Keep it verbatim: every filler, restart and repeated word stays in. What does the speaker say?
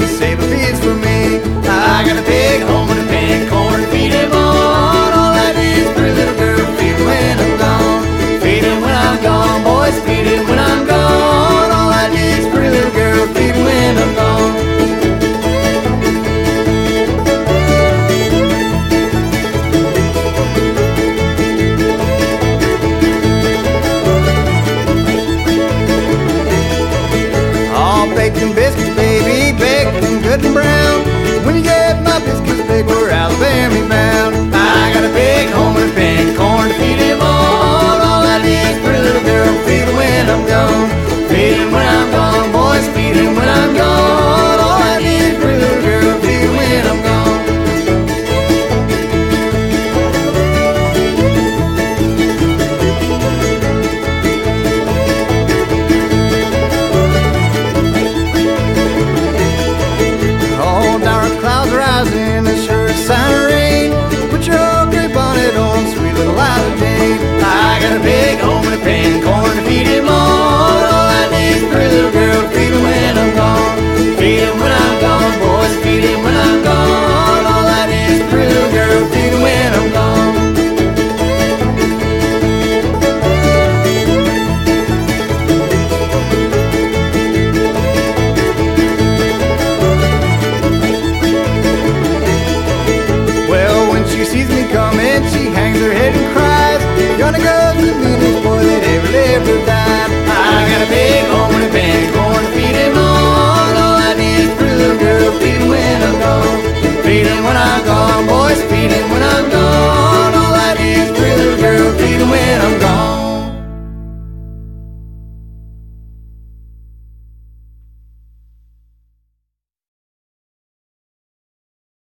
to save a piece for me. I got a big home and a pink corn to feed him on. All I need is pretty little girl, feed him when I'm gone. Feed him when I'm gone, boys, feed him when I'm gone. All I need is pretty little girl, feed him when I'm gone. Baked and biscuits, baby, baked and good and brown. When you get my biscuits big, we're Alabama bound. I got a big home and a pink corn to feed him on. All I need is pretty little girl, feed him when I'm gone. Feed him when I'm gone, boys, feed him when I'm gone. All I need is pretty little girl, feed him when I'm gone. Rising, a sure sign of rain. Put your old gray bonnet on, sweet little Lila Jane. I got a big home and a pink corn to feed him on. All I need is a pretty little girl to feed him when I'm gone. Feed him when I'm gone, boys, feed him when I'm gone. All I need is a pretty little girl to feed him when I'm gone. She sees me coming, she hangs her head and cries. Gonna go to the meanest boy that ever lived or died. I got a big home and a pink corn to feed him on. All I need is a pretty little girl, feed him when I'm gone. Feed him when I'm gone, boys, feed him